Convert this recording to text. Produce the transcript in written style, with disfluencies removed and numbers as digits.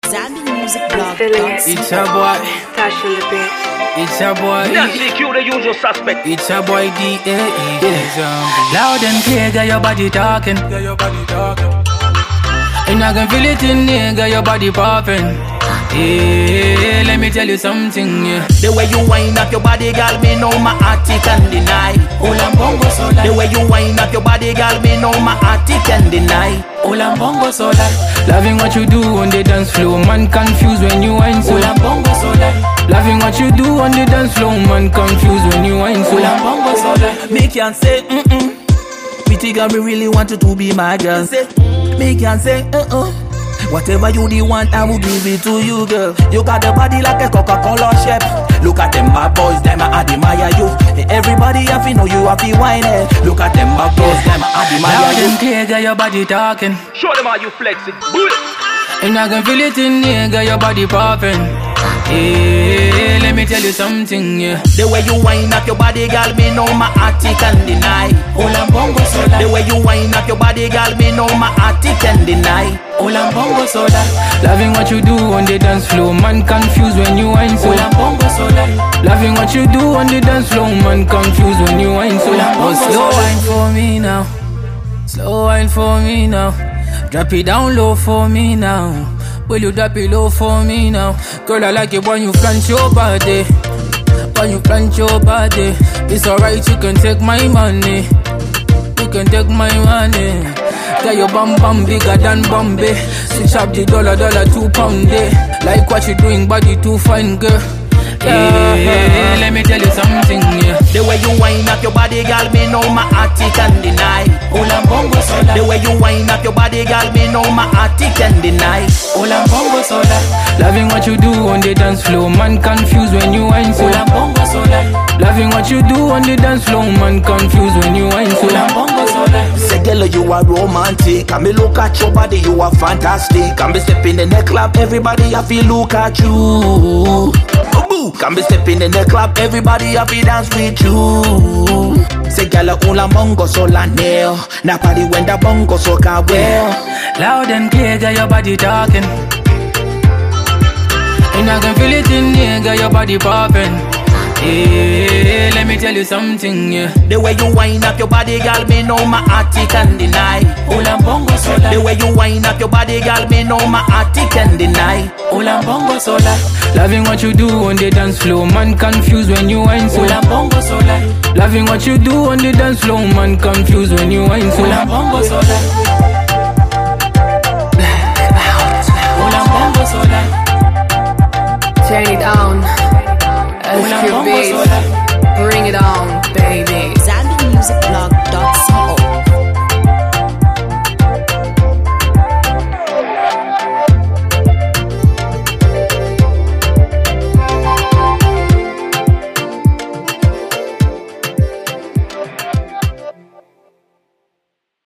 Zambi Music Blog. It's a boy. Tash on the beat. It's a boy. CQ, the usual suspect. It's a boy D.A.E. Loud and clear, got your body talking. And I can feel it in there, got your body popping. Yeah, let me tell you something, yeah. The way you wind up your body, girl, me know my heart can deny. Olambongo sola. The way you wind up your body, girl, me know my heart can deny. Olambongo sola. Loving what you do on the dance floor, man confused when you whine so. Olambongo sola. Loving what you do on the dance floor, man confused when you whine so. Olambongo sola. Me can say, pretty girl, me really want you to be my girl. Me can say, whatever you the want, I will give it to you, girl. You got the body like a Coca-Cola chef. Look at them bad boys, them I admire you. Everybody have to know you have to whine it. Look at them bad boys, them I admire Loud you. and clear, got your body talking. Show them how you flexing. And I can feel it in there, got your body popping. Yeah, let me tell you something, yeah. The way you wind up your body, girl, me know my heart can deny. Olambongo sola. The way you wind up your body, girl, me know my heart can deny. Olambongo sola. Loving what you do on the dance floor, man confused when you whine so. Olambongo sola. Loving what you do on the dance floor, man confused when you whine so. Oh, slow wine for me now. Slow wine for me now. Drop it down low for me now. Will you drop it low for me now? Girl, I like it when you flaunt your body. When you flaunt your body. It's alright, you can take my money. You can take my money. Got your bum bum bigger than Bombay. Switch up the dollar, £2. Like what you doing, body too fine, girl. Yeah, let me tell you something, yeah. The way you wind up your body, girl, me know my heart can deny. Olambongo sola. The way you wind up your body, girl, me know my heart can deny. Olambongo sola. Loving what you do on the dance floor, man confused when you whine so. Olambongo sola. Loving what you do on the dance floor, man confused when you whine so. Olambongo sola. Say, girl, you are romantic. And me look at your body, you are fantastic. And me stepping in the club, everybody I feel look at you. Can be stepping in the club, everybody happy dance with you. Say girl, Olambongo sola nail. Na party when the bongo so can well. Loud and clear, got your body talking. And I can feel it in there, got your body popping. Yeah, let me tell you something, yeah. The way you wind up your body, girl, me know my heart can deny. Olambongo sola. The way you wind up your body, girl, me know my heart can deny. Olambongo sola. Loving what you do on the dance floor, man confused when you whine so. Olambongo sola. Loving what you do on the dance floor, man confused when you whine so. Olambongo sola.